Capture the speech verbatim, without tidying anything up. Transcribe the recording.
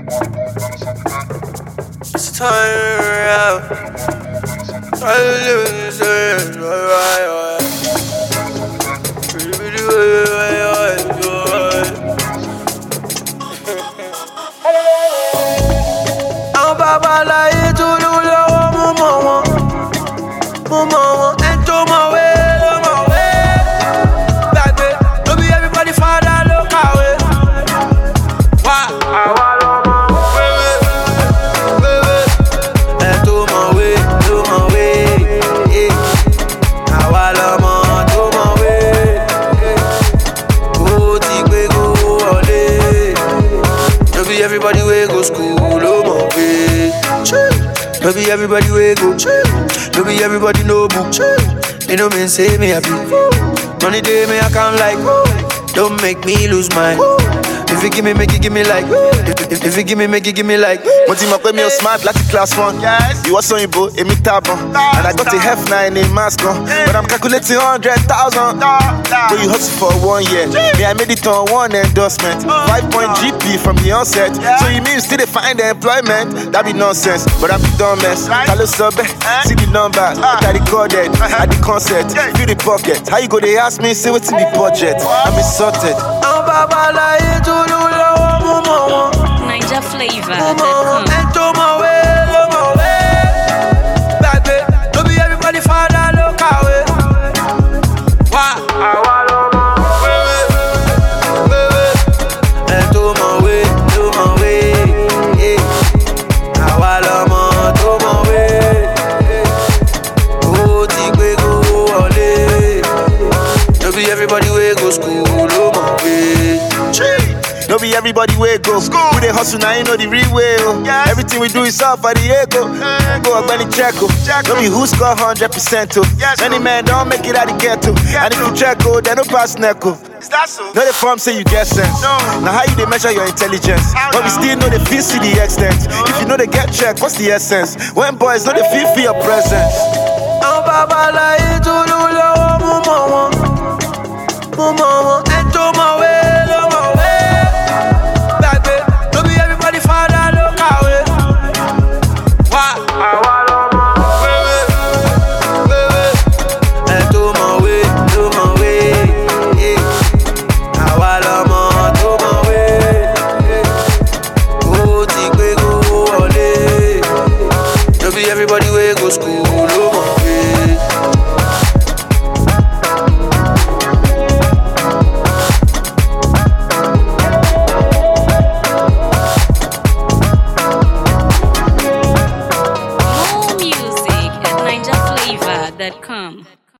It's time out. I lose it. I'm Baba like to do the mama, mama, and to my way, my way. Back way, don't be everybody father look away. Why? And to my way, to my way, yeah. I want to my way, yeah. Go take we go all day. Don't be everybody way go school. No be everybody we go, no be everybody no book. You know me say me happy. Money day me I can't like. Don't make me lose mine. If you give me, make it give me like. If, if, if you give me, make it give me like. One team up with me smart like class one. Yes. You was on your boat, in me tabon. And I got a F nine in mask on. But I'm calculating hundred thousand. But you hustle for one year. Me I made it on one endorsement. Five point G P from the onset. So you mean you still find the employment? That be nonsense. But I'm the dumbest. Hello sub, see the numbers. I recorded at the concert. Feel the pocket. How you go? They ask me, say what's in the budget. I'm insulted. I'm Baba like to do the mama. Ninja Flavor. And to my way, to my way. Back way, don't be everybody father look away. Why? And to my way, to my way, yeah. I want to my way, yeah. Go take we go all day. Don't be everybody way go school, oh my way. No be everybody way go. We dey hustle now, you know the real way. Oh. Yes. Everything we do is all for the ego. Mm. Go up and check. Oh. No be who score hundred percent. Oh. Yes, many men don't make it out the ghetto. And if you check, oh, they no pass neco. Is that so? No the form say you get sense. No. Now how you they measure your intelligence? How but now? We still know the feel see the extent. No. If you know they get check, what's the essence? When boys know they feel for your presence. I'm Baba like to do the mama, mama, and to my way. Everybody way go school, oh my way. More music at ninja flavor dot com.